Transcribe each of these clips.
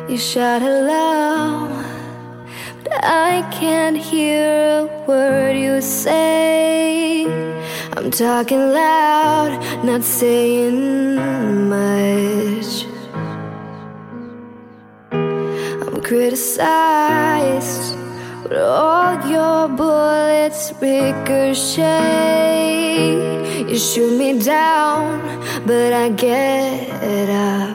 You shout hello, but I can't hear a word you say. I'm talking loud, not saying much. I'm criticized, but all your bullets ricochet. You shoot me down, but I get up.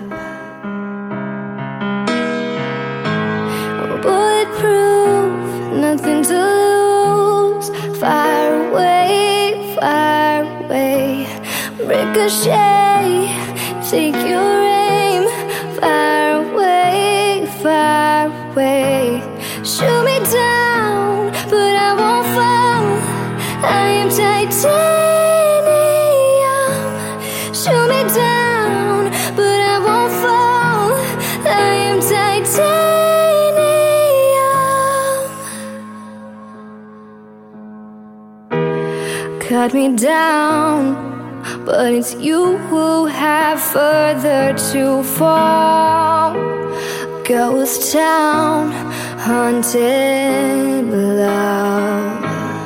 I'm bulletproof, nothing to lose. Fire away, fire away. Ricochet, take your aim. Fire away, fire away. Shoot me down, but I won't fall. I am titanium. Shoot me down, but I won't fall. I am titanium. Cut me down, but it's you who have further to fall. Ghost town, haunted love.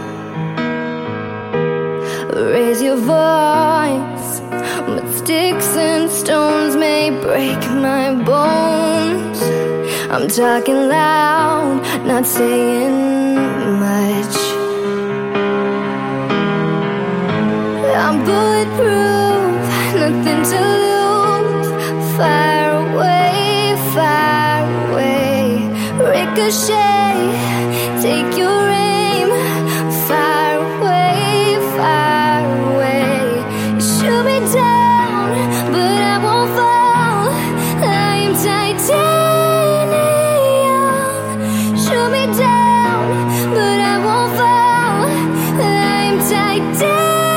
Raise your voice, but sticks and stones may break my bones. I'm talking loud, not saying much. I'm bulletproof, nothing to lose. Fire away, fire away. Ricochet, take your aim. Fire away, fire away. You shoot me down, but I won't fall. I am titanium. Shoot me down, but I won't fall. I am titanium.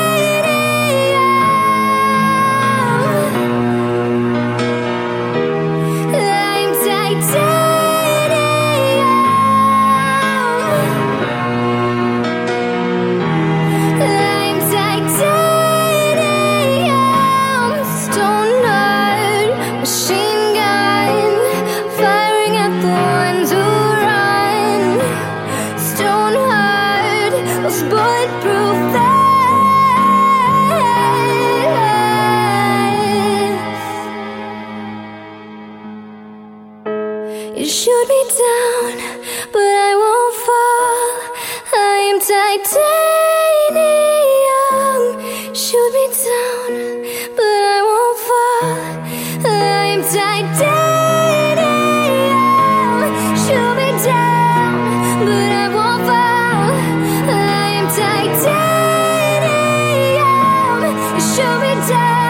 You shoot me down, but I won't fall. I am titanium. Shoot me down, but I won't fall. I am titanium. Shoot me down, but I won't fall. I am titanium. Shoot me down.